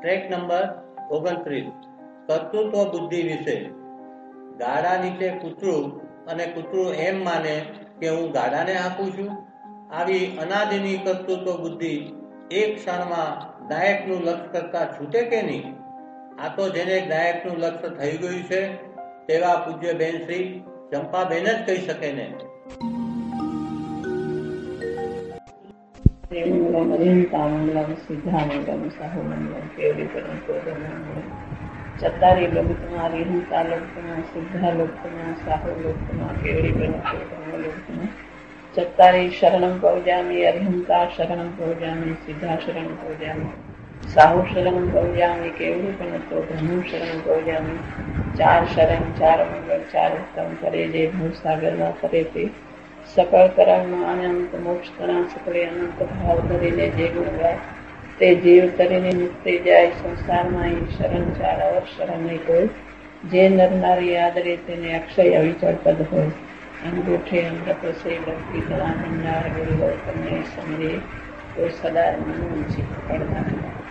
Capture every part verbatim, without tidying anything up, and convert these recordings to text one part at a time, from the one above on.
Track number ઓગણત્રીસ કર્તૃત્વ બુદ્ધિ વિશે. ગાડા નીચે કૂતરું અને કૂતરું એમ માને કે હું ગાડાને આપું છું. આવી અનાદિની કર્તૃત્વ બુદ્ધિ એક ક્ષણમાં ગાયકનું લક્ષ્ય કરતા છૂટે કે નહીં? આ તો જેને ગાયકનું લક્ષ્ય થઈ ગયું છે તેવા પૂજ્ય બેન શ્રી ચંપાબેન જ કહી શકે ને. चतारी लोग तुम्हारी हिंसा लोग तुम्हारा सिद्धा लोग तुम्हारा साहु लोग तुम्हारा केवड़ी बनो लोग तुम्हारा चतारी शरणम पहुजामी अरिहंता शरणम पहुजामी सिद्धा शरण पहुजामी साहु शरण पहुजामी केवड़ी बनो तो धनु शरण पहुजामी चार शरण चार मंगल चार उत्तम करे जे भूसागर में करे ते सकल कर्म अनंत मोक्ष करा सकले अनंत भाव धरीने जे गुण गाय તે જીવ તરીને મુક્તિ જાય. સંસારમાં શરણ ચાર અવર શરણ નહીં કોઈ. જે નર નારી આદરે તેને અક્ષય અવિચળ પદ હોય. અંગૂઠે અમૃત સે ભક્તિ કલા ભંડાર ગુરુ તમને સમરે તો સદા મનું છે પડનાર.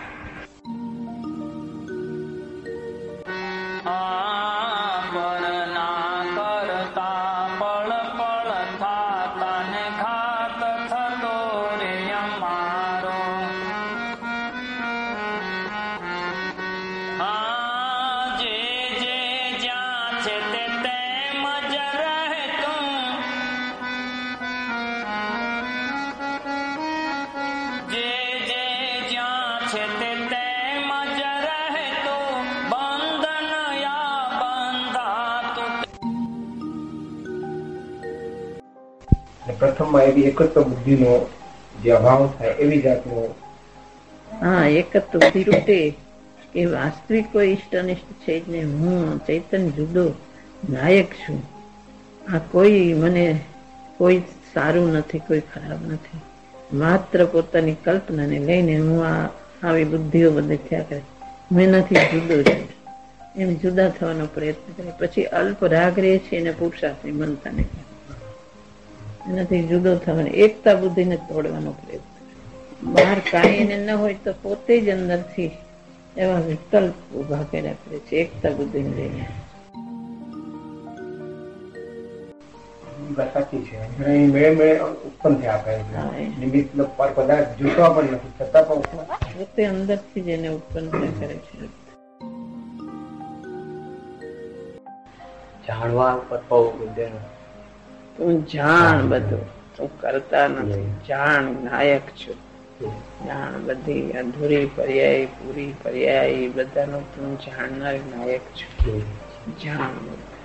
પ્રથમમાં એવી એકત્વ બુદ્ધિનો જે અભાવ થાય એવી જાતનો હા એકત્વ બુદ્ધિ રૂપે કે વાસ્તવિક કોઈ ઇષ્ટ અનિષ્ટ છે જ નહીં. હું ચૈતન્ય જુદો નાયક છું. આ કોઈ મને કોઈ સારું નથી, કોઈ ખરાબ નથી. માત્ર પોતાની કલ્પનાને લઈને હું આ આવી બુદ્ધિઓ બધી થયા કરે. હું નથી જુદો છું એમ જુદા થવાનો પ્રયત્ન કરે. પછી અલ્પ રાગ રહે છે એને પુરુષાર્થની મનતાને એનાથી જુદો થવાની એકતા બુદ્ધિને તોડવાનો પ્રયત્ન. બહાર કાંઈ એને ન હોય તો પોતે જ અંદરથી એવા વિકલ્પ ઉભા કર્યા કરે છે એકતા બુદ્ધિને લઈને. સાચી છે. મેળે મેળે ઉત્પન્ન થયા કરે નિમિત્ત પદાર્થ જોતા પણ નથી છતાં પણ પોતે અંદરથી જ એને ઉત્પન્ન થયા કરે છે. જાણવા ઉપર બહુ બુદ્ધિ તું જાણ બધું, તું કરતા નથી. જાણ નાયક છું. જાણ બધી અધૂરી પર્યાય પૂરી પર્યાય બધાનો તું જાણનાર નાયક છું. જાણ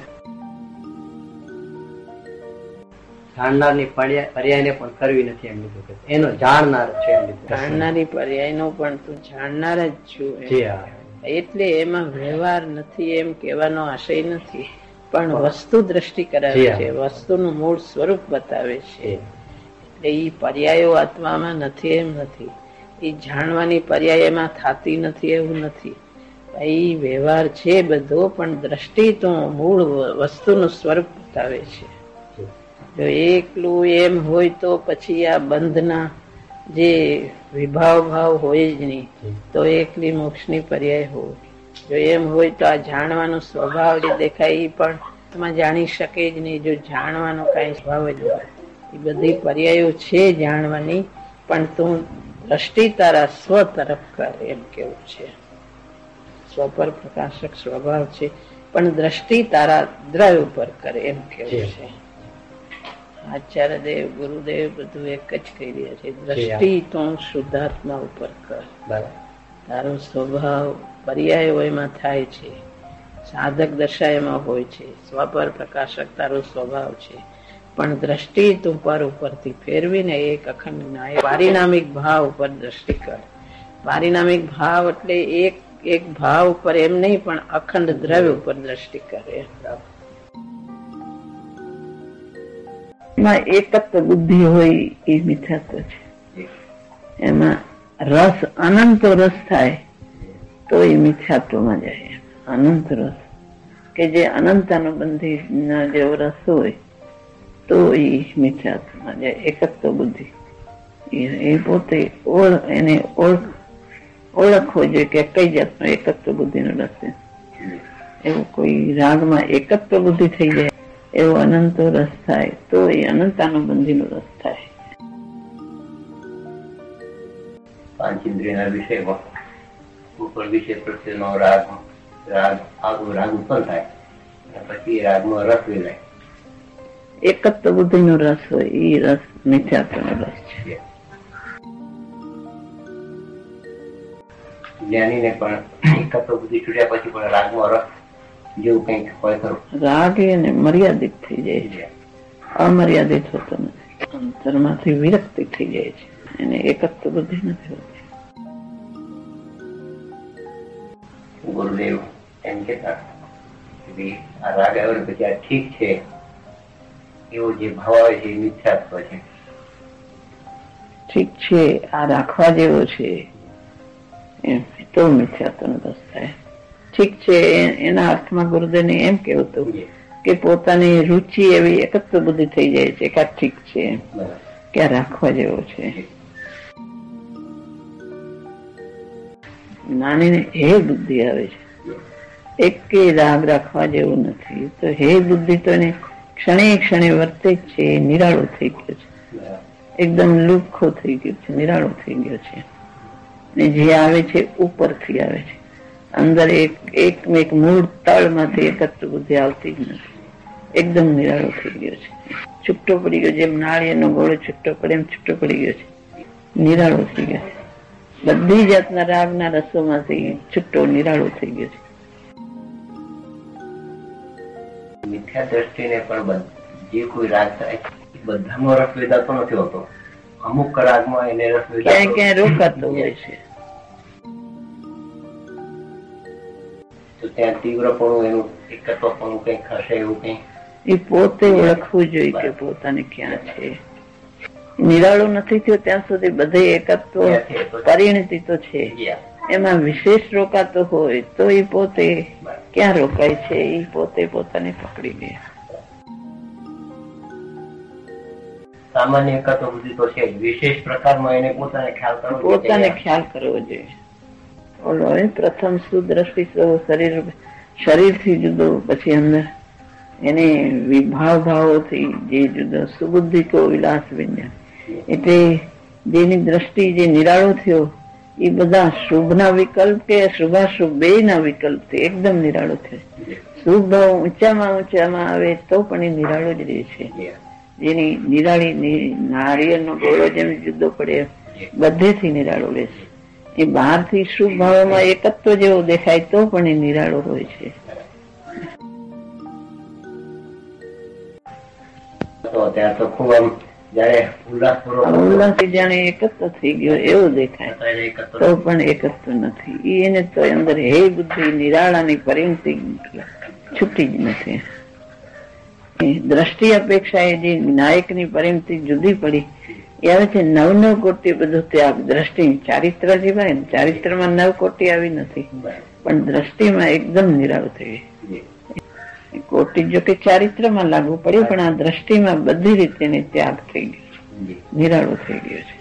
જાણનારની પર્યાયને પણ કરવી નથી એમ લીધું. એનો જાણનાર છે. જાણનારી પર્યાય નો પણ તું જાણનાર જ છું. એટલે એમાં વ્યવહાર નથી એમ કહેવાનો આશય નથી, પણ વસ્તુ દ્રષ્ટિ કરાવે છે, વસ્તુનું મૂળ સ્વરૂપ બતાવે છે. એટલે એ પર્યાયો આત્મામાં નથી એમ નથી, એ જાણવાની પર્યાયમાં થતી નથી એવું નથી. એ વ્યવહાર છે બધો, પણ દ્રષ્ટિ તો મૂળ વસ્તુનું સ્વરૂપ બતાવે છે. જો એકલું એમ હોય તો પછી આ બંધના જે વિભાવ ભાવ હોય જ નહીં, તો એકલી મોક્ષની પર્યાય હોય. જો એમ હોય તો આ જાણવાનો સ્વભાવ જે દેખાય એ પણ એમાં જાણી શકે જ નહીં. જો જાણવાનો કઈ સ્વભાવ જ હોય, એ બધી પર્યાયો છે જાણવાની, પણ તું દ્રષ્ટિ તારા સ્વ તરફ કર એમ કેવું છે. સ્વ પર પ્રકાશક સ્વભાવ છે, પણ દ્રષ્ટિ તારા દ્રવ્ય ઉપર કરે એમ કેવું છે. આચાર્ય દેવ ગુરુદેવ બધું એક જ કહી રહ્યા છે, દ્રષ્ટિ તો શુદ્ધાત્મા ઉપર કર. તારો સ્વભાવ પર્યાયો એમાં થાય છે, સાધક દશાએમાં હોય છે. સ્વ પર પ્રકાશક તારો સ્વભાવ છે, પણ દ્રષ્ટિ તું પર ઉપરથી ફેરવીને એક અખંડ નાયક પારિણામિક ભાવ ઉપર દ્રષ્ટિ કર. પારિણામિક ભાવ એટલે એક એક ભાવ ઉપર એમ નહીં, પણ અખંડ દ્રવ્ય ઉપર દ્રષ્ટિ કરે. એમાં એકત્વ બુદ્ધિ હોય એ મિથ્યાત્વ છે. એમાં રસ અનંત રસ થાય તો એ મિથ્યાત્વમાં જાય. અનંત રસ કે જે અનંતાનુબંધી ના જેવો રસ હોય તો એ મિથ્યાત્વમાં જાય. એકત્વ બુદ્ધિ એ પોતે ઓળ એને ઓળખ ઓળખવો જોઈએ કે કઈ જાતનો એકત્વ બુદ્ધિનો રસ છે. એવું કોઈ રાગમાં એકત્વ બુદ્ધિ થઈ જાય એવો અનંતો રસ થાય તો એ અનંતાનુબંધીનો રસ થાય. પાંચ ઇન્દ્રિયના વિષયમાં ઉપર વિષય પ્રત્યેનો રાગ રાગ આગો રાગ ઉત્પન્ન થાય પછી રાગમાં રસ વેલાય. એકત્વ બુદ્ધિનો રસ હોય એ રસ મિથ્યાત્વનો રસ છે. જ્ઞાનીને પણ એકત્વ બુદ્ધિ છૂટ્યા પછી પણ રાગમાં રસ જેવું કઈક હોય ખરું? રાગ એને મર્યાદિત થઈ જાય છે, અમર્યાદિત હોતો નથી. અંતરમાંથી વિરક્તિ થઈ જાય છે, એને એકત્વ બુદ્ધિ નથી હોતી. ગુરુદેવ એમ કેતા આ રાગ આવ્યો ને પછી આ ઠીક છે એવો જે ભાવ આવે છે એ મિથ્યાત્વ છે. ઠીક છે આ રાખવા જેવો છે એમ તો મિથ્યાત્વનો રસ થાય. ઠીક છે એના અર્થમાં ગુરુદેવને એમ કેવું હતું કે પોતાની રુચિ એવી એકત્વ બુદ્ધિ થઈ જાય છે કે આ ઠીક છે કે આ રાખવા જેવો છે. નાનીને હે બુદ્ધિ આવે છે, એક કે રાગ રાખવા જેવું નથી તો હે બુદ્ધિ તો એને ક્ષણે ક્ષણે વર્તે જ છે. નિરાળો થઈ ગયો છે, એકદમ લુખ્ખો થઈ ગયો છે, નિરાળો થઈ ગયો છે. ને જે આવે છે ઉપરથી આવે છે, અંદર એક એક એક મૂળ તળમાંથી એકત્ર બુદ્ધિ આવતી જ નથી. એકદમ નિરાળો થઈ ગયો છે, છૂટો પડી ગયો. જેમ નાળિયેરનો ગોળો છૂટો પડે એમ છૂટો પડી ગયો છે, નિરાળો થઈ ગયો છે. બધી જાતના રાગના રસોમાંથી છૂટો નિરાળો થઈ ગયો છે. મિથ્યા દ્રષ્ટિને પણ જે કોઈ રાગ થાય બધામાં રસ વેદાતો નથી હોતો. અમુક રાગમાં એને રસ ક્યાંય ક્યાંય રોકાતો હોય છે. તો ત્યાં તીવ્રપણું એનું એકત્વપણું કઈક હશે એવું કઈ એ પોતે ઓળખવું જોઈએ કે પોતાને ક્યાં છે. નિરાળો નથી થયો ત્યાં સુધી બધે એકત્વ પરિણતિ તો છે, એમાં વિશેષ રોકાતો હોય તો એ પોતે ક્યાં રોકાય છે એ પોતે પોતાને પકડી લે. સામાન્ય એકત્વ બુદ્ધિ તો છે, વિશેષ પ્રકારમાં એને પોતાને ખ્યાલ કરવો પોતાને ખ્યાલ કરવો જોઈએ. ઓલો પ્રથમ સુદ્રષ્ટિ શરીર શરીરથી જુદો, પછી અંદર એને વિભાવ ભાવોથી જે જુદો સુબુદ્ધિ કો વિલાસ વિજ્ઞાન એટલે જેની દ્રષ્ટિ જે નિરાળો થયો એ બધા શુભના વિકલ્પ કે શુભાશુભ બે ના વિકલ્પ એકદમ નિરાળો થયો. શુભ ભાવ ઊંચામાં ઊંચામાં આવે તો પણ એ નિરાળો જ રહે છે. જેની નિરાળી નાળિયેરનો ગોળો જેમ જુદો પડે બધેથી નિરાળો રહે છે. એ બહારથી શુભ ભાવોમાં એકત્વ જેવો દેખાય તો પણ એ નિરાળો હોય છે. ત્યાં તો ખૂબ આમ જયારે ઉલ્લાસ જાણે એકત્વ થઈ ગયો એવું દેખાય તો પણ એકત્વ નથી. એને તો અંદર હે બુદ્ધિ નિરાળાની પરિણતિ છૂટી જ નથી. દ્રષ્ટિ અપેક્ષા એ જે નાયકની પરિણતિ જુદી પડી એ આવે છે નવ નવ કોટી બધું ત્યાગ. દ્રષ્ટિ ચારિત્ર જેવાય ને ચારિત્રમાં નવ કોટી આવી નથી પણ દ્રષ્ટિમાં એકદમ નિરાળો થઈ ગઈ. કોટી જો કે ચારિત્રમાં લાગુ પડ્યું પણ આ દ્રષ્ટિમાં બધી રીતે ત્યાગ થઈ ગયો, નિરાળો થઈ ગયો છે.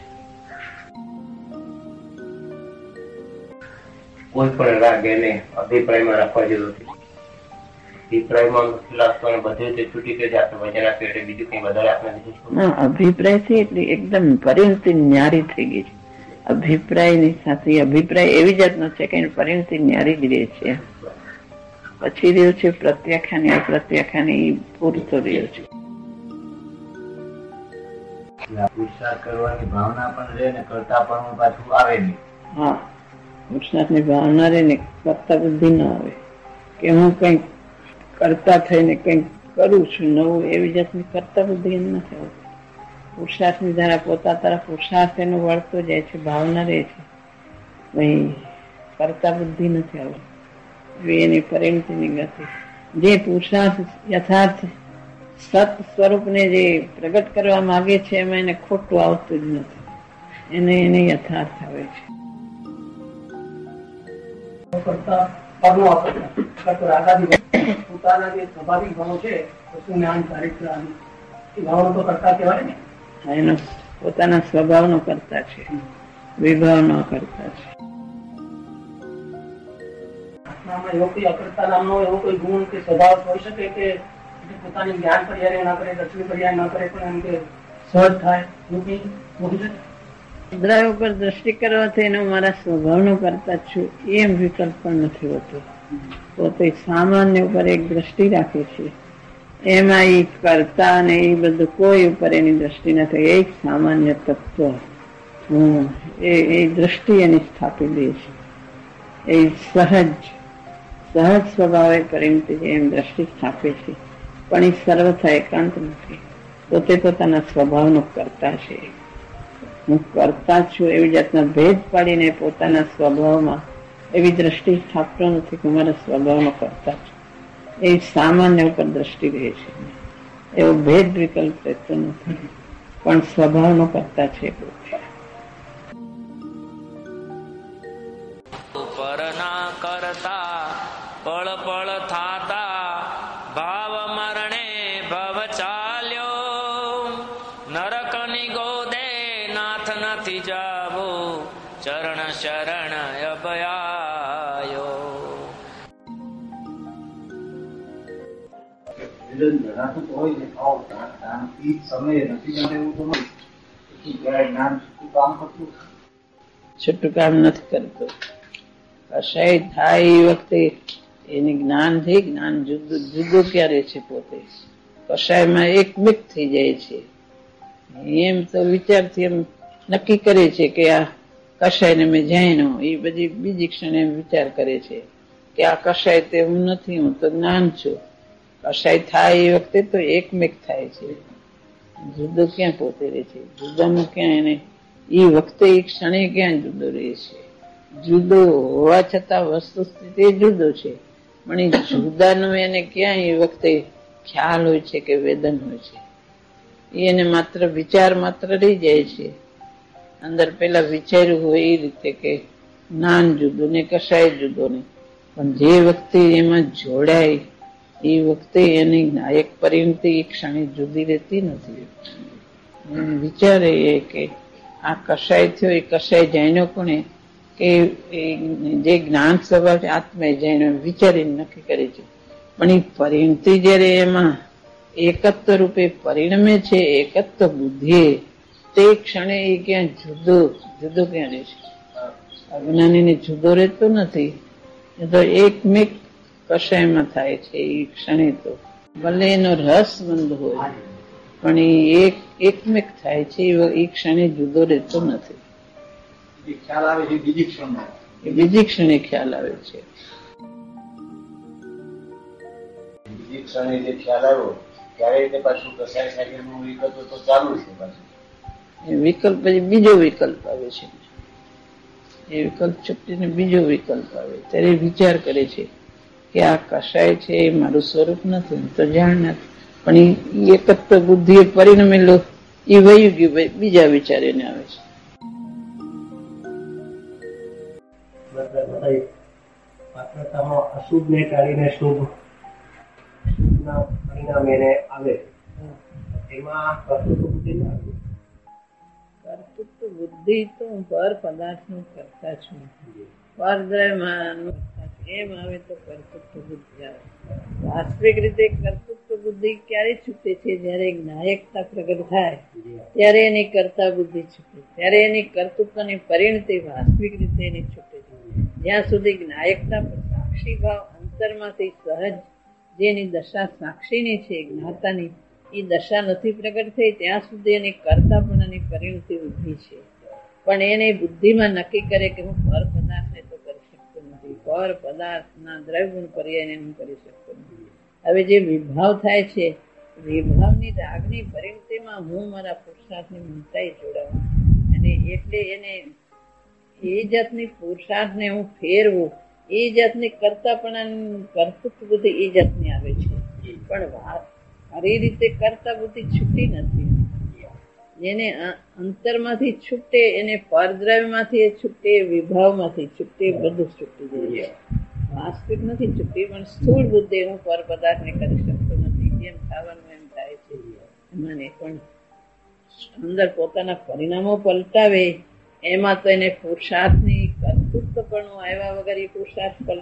કોઈ પણ રાગ એને અભિપ્રાયમાં રાખવા જેવું નથી. અભિપ્રાયમાં બધી રીતે છૂટી ગઈ છે. આપણે વચન આપ્યું એટલે બીજું કઈ વધારે આપણે અભિપ્રાય થી એટલે એકદમ પરિણતિ ન્યારી થઈ ગઈ છે. અભિપ્રાયની સાથે અભિપ્રાય એવી જાતનો છે કે પરિણતિ ન્યારી જ રહે છે. પછી રહ્યો છે પ્રત્યાખ્યાન અપ્રત્યાખ્યાન એ પૂરતો રહ્યો છે. પુરુષાર્થ કરવાની ભાવના પણ રહે ને કરતા પણ પાછું આવે નહીં. હા, પુરુષાર્થની ભાવના રહે ને કરતા બુદ્ધિ ના આવે કે હું કઈક કરતા થઈને કઈક કરું છું નવું, એવી જાતની કરતા બુદ્ધિ એમ નથી આવતી. પુરુષાર્થની ધારા પોતા તરફ પુરુષાર્થ એનો વળતો જાય છે, ભાવના રહે છે, ભાઈ કરતા બુદ્ધિ નથી આવતી. એની પરિણતિની ગતિ જે પુરુષાર્થ યથાર્થ સત સ્વરૂપને જે પ્રગટ કરવા માંગે છે એમાં એને ખોટું આવતું જ નથી. એને એને યથાર્થ આવે છે. પોતાના જે સ્વાભાવિક ભાવો છે જ્ઞાન ચારિત્ર એ ભાવનો તો કરતા કહેવાય ને. એનો પોતાના સ્વભાવનો કરતા છે, વિભાવનો કરતા છે. આપનામાં એવો કોઈ અકર્તા નામનો એવો કોઈ ગુણ કે સ્વભાવ હોઈ શકે કે પોતાની જ્ઞાન પર્યાય ના કરે, દર્શન પર્યાય ના કરે, પણ એમ કે સહજ થાય એવું કઈ હોઈ શકે? મુદ્રા ઉપર દ્રષ્ટિ કરવાથી એનો મારા સ્વભાવનો કરતા છું એમ વિકલ્પ પણ નથી હોતો. પોતે સામાન્ય ઉપર એક દ્રષ્ટિ રાખે છે, એમાં એ કરતા અને એ બધું કોઈ ઉપર એની દ્રષ્ટિ નથી. એક સામાન્ય તત્વ હું એ દ્રષ્ટિ એની સ્થાપી દે છે. એ સહજ સહજ સ્વભાવે પરિણતિ એમ દ્રષ્ટિ સ્થાપે છે, પણ એ સર્વથા એકાંત નથી. પોતે પોતાના સ્વભાવનો કરતા છે. હું કરતા છું એવી જાતના ભેદ પાડીને પોતાના સ્વભાવમાં એવી દ્રષ્ટિ સ્થાપતો નથી કે મારા સ્વભાવનો કરતા છું. એ સામાન્ય ઉપર દ્રષ્ટિ રહે છે. એવો ભેદ વિકલ્પ રહેતો નથી, પણ સ્વભાવનો કરતા છે પોતે. પરના કરતા પળ પળ થાતા ભાવ મરણે ભવ ચાલ્યો નરકની ગોદે નાથ નથી જાવો ચરણ શરણ અભયાયો. છૂટું કામ નથી કરતું. કશાય થાય એ વખતે એને જ્ઞાન થી જ્ઞાન જુદું જુદું ક્યારે છે. પોતે કશાયમાં એકમેક થઈ જાય છે. એમ તો વિચારથી એમ નક્કી કરે છે કે આ કશાય ને મેં જાણ્યો, એ બધી બીજી ક્ષણે એમ વિચાર કરે છે કે આ કશાય તે હું નથી, હું તો જ્ઞાન છું. કશાય થાય એ વખતે તો એકમેક થાય છે. જુદો ક્યાં પોતે રહે છે? જુદામાં ક્યાં એને એ વખતે એ ક્ષણે ક્યાં જુદો રહે છે? જુદો હોવા છતાં વસ્તુ સ્થિતિ જુદો છે, પણ એ જુદાનું એને ક્યાં એ વખતે ખ્યાલ હોય છે કે વેદન હોય છે? એને માત્ર વિચાર માત્ર રહી જાય છે. અંદર પેલા વિચાર્યું હોય એ રીતે કે જ્ઞાન જુદું ને કશાય જુદો ને, પણ જે વખતે એમાં જોડાય એ વખતે એની નાયક પરિણતિ એ ક્ષણે જુદી રહેતી નથી. વિચારે એ કે આ કશાય થયો, એ કશાય જાણ્યો કોને? કે જે જ્ઞાન સ્વભાવ છે આત્મા જાણ્યો વિચારીને નક્કી કરે છે. પણ એ પરિણતિ જયારે એમાં એકત્વ રૂપે પરિણમે છે, એકત્વ બુદ્ધિ, તે ક્ષણે એ ક્યાં જુદો જુદો ક્યાં રહે છે? અજ્ઞાનીને જુદો રહેતો નથી. એ તો એકમેક કશાયમાં થાય છે. એ ક્ષણે તો ભલે એનો રસ બંધ હોય, પણ એ એક એકમેક થાય છે. એ ક્ષણે જુદો રહેતો નથી. ખ્યાલ આવે છે બીજી ક્ષણે, એ બીજી ક્ષણે ખ્યાલ આવે છે. બીજી ક્ષણે જે ખ્યાલ આવ્યો ત્યારે તે પાછું કસાય સાગર નું વિકલ્પ તો ચાલુ છે. પાછું એ વિકલ્પ પછી બીજો વિકલ્પ આવે છે. એ વિકલ્પ છૂટીને બીજો વિકલ્પ આવે ત્યારે વિચાર કરે છે કે આ કશાય છે એ મારું સ્વરૂપ નથી, હું તો જાણ નથી. પણ એ એકત્વ બુદ્ધિ એ પરિણમેલો એ વયું ગયું, બીજા વિચારીને આવે છે. અશુભ ને ટાળીને શુભ શુભના પરિણામે આવે, એમાં કર્તૃત્વ બુદ્ધિ ના આવે. કર્તૃત્વ બુદ્ધિ તો પર પદાર્થ નું કરતા છું, પરદ્રવ્યમાં એમ આવે તો કર્તૃત્વ બુદ્ધિ આવે. વાસ્તવિક રીતે કર્તૃત્વ બુદ્ધિ ક્યારે છૂટે છે? જયારે નાયકતા પ્રગટ થાય ત્યારે એની કરતા બુદ્ધિ છૂટે, ત્યારે એની કર્તૃત્વની પરિણતિ વાસ્તવિક રીતે એની છૂટે છે. જ્યાં સુધી નાયકતા સાક્ષી ભાવ અંતરમાંથી સહજ જેની દશા સાક્ષીની છે, જ્ઞાતાની, એ દશા નથી પ્રગટ થઈ ત્યાં સુધી એની કરતાપણાની પરિણતિ ઉભી છે. પણ એને બુદ્ધિમાં નક્કી કરે કે હું પર પદાર્થને તો કરી શકતો નથી, પર પદાર્થના દ્રવ્યગુણ પર્યાયને હું કરી શકતો નથી. હવે જે વિભાવ થાય છે, વિભાવની રાગની પરિણતિમાં હું મારા પુરુષાર્થની મમતાએ જોડાવું, અને એટલે એને એ જાતની પુરુષાર્થને હું ફેરવું, એ જાતની કરતાપણાની કર્તૃત્વ બુદ્ધિ એ જાતની આવે છે. પણ વાત ખરી રીતે કરતા બુદ્ધિ છૂટી નથી. જેને અંતરમાંથી છૂટે એને પરદ્રવ્યમાંથી છૂટે, વિભાવમાંથી છૂટે, બધું છૂટી જાય. વાસ્તવિક નથી છૂટી, પણ સ્થૂળ બુદ્ધિ હું પર પદાર્થને કરી શકતો નથી, જેમ થવાનું એમ થાય છે. મને પણ અંદર પોતાના પરિણામો પલટાવે એમાં તો એને પુરુષાર્થની કર્તૃત્વ પણ આવ્યા વગર એ પુરુષાર્થ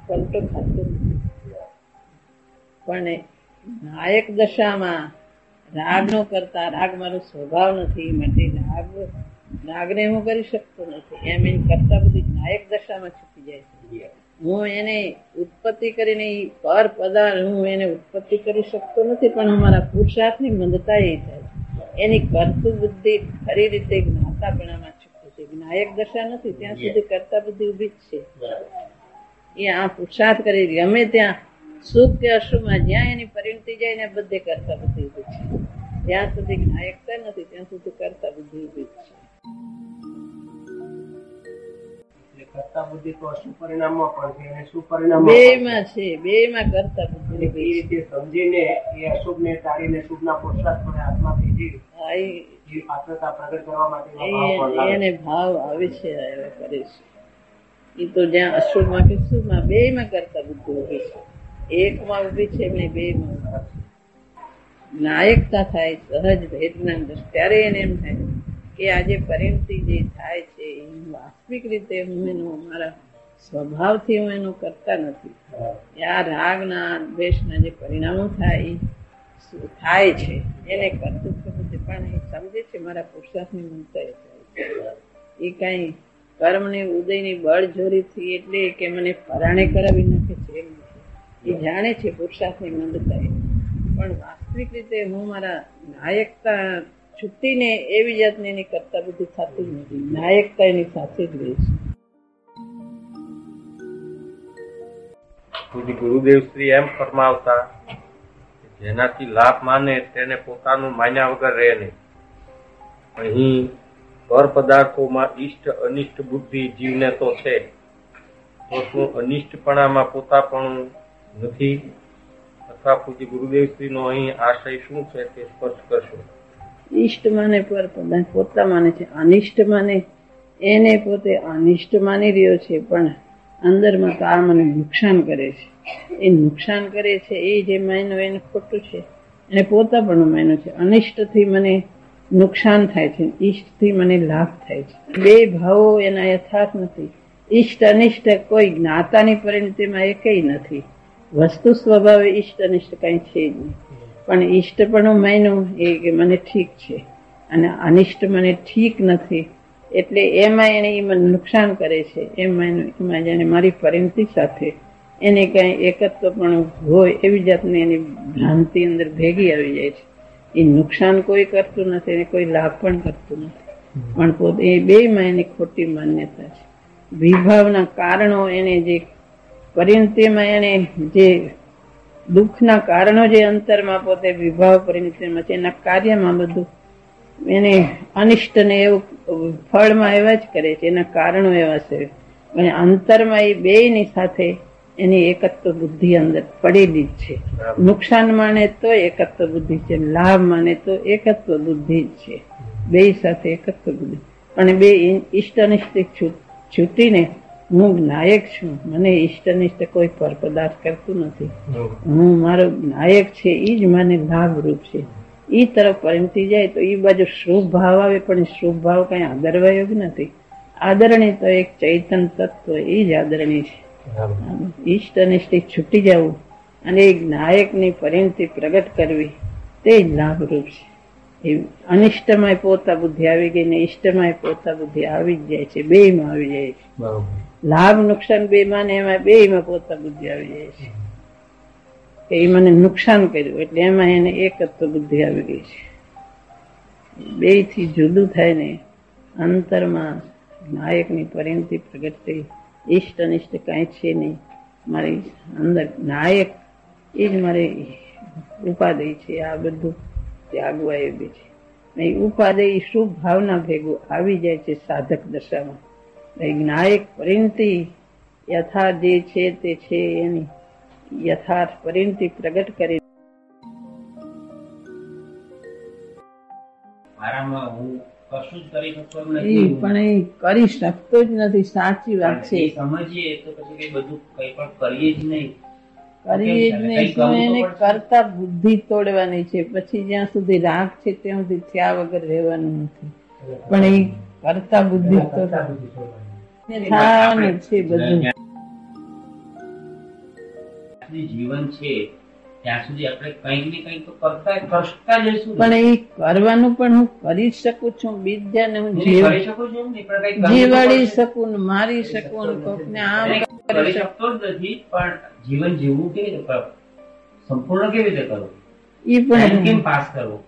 પલટો ખાતો નથી. પણ નાયક દશામાં રાગ નો કરતા, રાગ મારો સ્વભાવ નથી માટે રાગ રાગને હું કરી શકતો નથી. એમ એની કરતા બધી નાયક દશામાં છૂટી જાય છે. હું એને ઉત્પત્તિ કરીને પર પદાર્થ હું એને ઉત્પત્તિ કરી શકતો નથી, પણ મારા પુરુષાર્થની મંદતા એ થાય એની કરતું બુદ્ધિ ખરી રીતે જ્ઞાતાપણામાં છૂટે છે. નાયક દશા નથી ત્યાં સુધી કરતા બુદ્ધિ ઉભી જ છે. એ આ પુરુષાર્થ કરી ગમે ત્યાં સુખ કે અશુભમાં જ્યાં એની પરિણતિ જાય ને બધે કરતા બુદ્ધિ ઉભી છે. જ્યાં સુધી નાયકતા નથી ત્યાં સુધી કરતા બુદ્ધિ ઉભી જ છે. કરતા બુદ્ધિ તો અશુભ પરિણામમાં પણ છે અને શુભ પરિણામ બે માં છે. બે માં કરતા બુદ્ધિ એ રીતે સમજીને એ અશુભ ને ટાળીને શુભ ના પુરુષાર્થ પણ આત્માથી જીવ એ પાત્રતા પ્રગટ કરવા માટે એને ભાવ આવે છે, કરે છે. એ તો જ્યાં અશુભમાં કે શુભમાં બે માં કરતા બુદ્ધિ ઉભી છે. એક માં ઉભી છે ને બે માં નાયકતા થાય સહજ ભેદ જ્ઞાન ત્યારે એને એમ થાય કે આજે પરિણતિ જે થાય છે એ વાસ્તવિક રીતે હું એનો મારા સ્વભાવથી હું એનો કરતા નથી. આ રાગના દ્વેષના જે પરિણામો થાય થાય છે એને કરતું પણ એ સમજે છે મારા પુરુષાર્થની મમતા એ થાય છે. એ કઈ કર્મની ઉદયની બળજોરીથી એટલે કે મને પરાણે કરાવી નાખે છે એમ નથી. એ જાણે છે પુરુષાર્થની મંદતા એ, પણ વાસ્તવિક રીતે હું મારા નાયકતા છૂટીને એવી જાતની એની કરતા બુદ્ધિ થતી જ નથી. નાયકતા એની સાથે જ રહે છે. ગુરુદેવ શ્રી એમ ફરમાવતા જેનાથી લાભ માને તેને પોતાનું માન્યા વગર રહે નહીં. અહીં પર પદાર્થોમાં ઈષ્ટ અનિષ્ટ બુદ્ધિ જીવને તો છે, તો શું અનિષ્ટપણામાં પોતાપણું નથી? અથવા પૂજ્ય ગુરુદેવ શ્રી નો અહીં આશય શું છે તે સ્પષ્ટ કરશો. ઈષ્ટ માને પર પદાર્થ પોતા માને છે, અનિષ્ટ માને એને પોતે અનિષ્ટ માની રહ્યો છે, પણ અંદરમાં તો આ મને નુકસાન કરે છે. એ નુકસાન કરે છે એ જે માન્યો એને ખોટું છે, એને પોતા પણ માન્યો છે. અનિષ્ટથી મને નુકસાન થાય છે, ઈષ્ટથી મને લાભ થાય છે. બે ભાવો એના યથાર્થ નથી. ઈષ્ટ અનિષ્ટ કોઈ જ્ઞાતાની પરિણતિમાં એ કઈ નથી. વસ્તુ સ્વભાવે ઈષ્ટ અનિષ્ટ કઈ છે જ નહીં. પણ ઈષ્ટ પણ માન્યું એ કે મને ઠીક છે અને અનિષ્ટ મને ઠીક નથી, એટલે એમાં એને એ મને નુકસાન કરે છે એમ માન્યું. એમાં જાણે મારી પરિણતિ સાથે એને કઈ એકત્વ પણ હોય એવી જાતની એની ભ્રાંતિ અંદર ભેગી આવી જાય છે. એ નુકસાન કોઈ કરતું નથી અને કોઈ લાભ પણ કરતું નથી, પણ પોતે એ બે માં એની ખોટી માન્યતા છે. વિભાવના કારણો એને જે પરિણતિમાં એને જે દુઃખના કારણો જે અંતરમાં પોતે વિભાવ પરિણતિમાં છે એના કાર્યમાં બધું એને અનિષ્ટ ને એવું ફળમાં એવા જ કરે છે, એના કારણો એવા છે. અને અંતરમાં એ બે ની સાથે એની એકત્વ બુદ્ધિ અંદર પડેલી જ છે. નુકસાન માને તો એકત્વ બુદ્ધિ છે, લાભ માને તો એકત્વ બુદ્ધિ જ છે. બે સાથે એકત્વ બુદ્ધિ. પણ બે ઈષ્ટ અનિષ્ટ છૂટીને હું નાયક છું, મને ઈષ્ટ અનિષ્ટ કોઈ પર પદાર્થ કરતું નથી. હું મારો નાયક છે એ જ મને લાભરૂપ છે. એ તરફ પરિણતિ જાય તો એ બાજુ શુભ ભાવ આવે, પણ શુભ ભાવ કઈ આદરવા યોગ નથી. આદરણી તો એક ચૈતન તત્વ એ જ આદરણી છે. ઈષ્ટ અનિષ્ટ છૂટી જવું અને એક નાયક ની પરિણતિ પ્રગટ કરવી તે જ લાભરૂપ છે. એ અનિષ્ટમાં પોતા બુદ્ધિ આવી ગઈ ને ઈષ્ટમાં પોતા બુદ્ધિ આવી જ જાય છે. બે માં આવી જાય છે. લાભ નુકસાન બે માં ને એમાં બે માં પોતા બુદ્ધિ આવી જાય છે કે એ મને નુકસાન કર્યું એટલે એમાં એને એકત્વ બુદ્ધિ આવી ગઈ છે. બે થી જુદું થાય ને અંતરમાં નાયક ની પરિણતિ પ્રગટ થઈ. ઈષ્ટ અનિષ્ટ કઈ છે નહીં. મારી અંદર નાયક એ જ મારી ઉપાદેય છે. આ બધું ત્યાગવા એ બી છે. ઉપાદેય શુભ ભાવના ભેગું આવી જાય છે સાધક દશામાં. નાયક પરિણતિ યથાર્થ જે છે તે છે એની યથાર્થ પરિણતિ પ્રગટ કરી પણ એ કરી શકતો જ નથી. સાચી વાત છે. સમજીએ તો પછી બધું કઈ પણ કરીએ જ નહીં. કરીએ જ નહીં તો એને કરતા બુદ્ધિ તોડવાની છે. પછી જ્યાં સુધી રાગ છે ત્યાં સુધી થયા વગર રહેવાનું નથી. પણ એ કરતા બુદ્ધિ તોડવાની થવાનું છે બધું. સુધી જીવન છે ત્યાં સુધી આપણે કંઈક ને કંઈક તો કરતા કરતા જઈશું. પણ એ કરવાનું પણ હું કરી શકું છું, બીજાને હું કરી શકું છું ને, પણ કંઈક જીવાડી શકું ને મારી શકું ને કોકને આમ કરી શકતો જ નથી. પણ જીવન જીવવું કેવી રીતે કરવું, સંપૂર્ણ કેવી રીતે કરવું, એ પણ કેમ પાસ કરવું,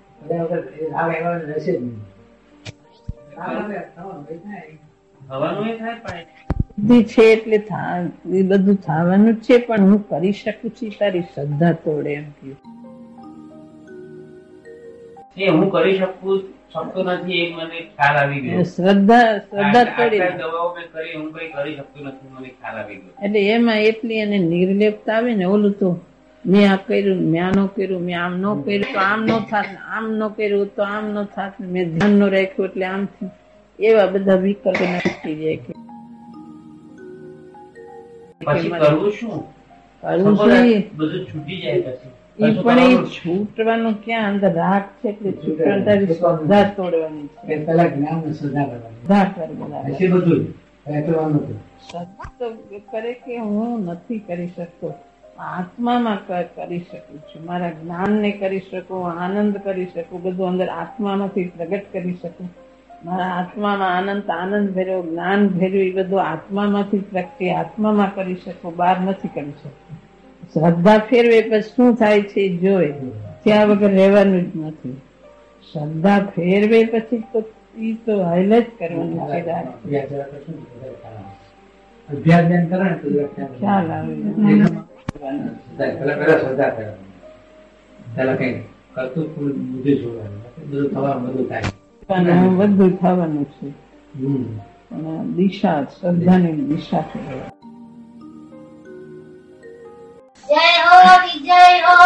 થવાનું એ થાય. પણ બુદ્ધિ છે એટલે એ બધું થવાનું છે, પણ હું કરી શકું છું તારી શ્રદ્ધા તોડે એમ કહ્યું. એ હું કરી શકું શકતો નથી એ મને ખ્યાલ આવી ગયો. શ્રદ્ધા શ્રદ્ધા તોડી દવાઓ મેં કરી, હું કઈ કરી શકતો નથી મને ખ્યાલ આવી ગયો. એટલે એમાં એટલી એને નિર્લેપતા આવે ને, ઓલું તો મેં આ કર્યું, મેં આ ન કર્યું, મેં આમ ન કર્યું તો આમ ન થાત, આમ ન કર્યું તો આમ ન થાત, મેં ધ્યાન ન રાખ્યું એટલે આમ થયું. એવા બધા વિકલ્પ નક્કી જાય કે પછી કરવું શું, કરવું બધું જોઈએ. છૂટી જાય પછી એ પણ એ છૂટવાનું ક્યાં, અંદર રાગ છે એટલે છૂટવાનું તારી શ્રદ્ધા તોડવાની છે. પેલા જ્ઞાન ને શ્રદ્ધા શ્રદ્ધા કર બરાબર. બધું કરવાનું હતું. શ્રદ્ધા તો કરે કે હું નથી કરી શકતો, આત્મામાં કરી શકું છું, મારા જ્ઞાન ને કરી શકું, આનંદ કરી શકું, બધું અંદર આત્મામાંથી પ્રગટ કરી શકું. મારા આત્મામાં આનંદ આનંદ ભર્યો, જ્ઞાન ભર્યું, એ બધું આત્મામાંથી પ્રગટી આત્મામાં કરી શકું, બહાર નથી કરી શકતું. શ્રદ્ધા ફેરવે પછી શું થાય છે જોઈ, ત્યાં વગર રહેવાનું જ નથી. શ્રદ્ધા ફેરવે પછી તો એ તો હાઈલ જ કરવાનું છે. ખ્યાલ આવે બધું થવાનું છે. પણ દિશા, શ્રદ્ધાની દિશા જય હો વિજય હો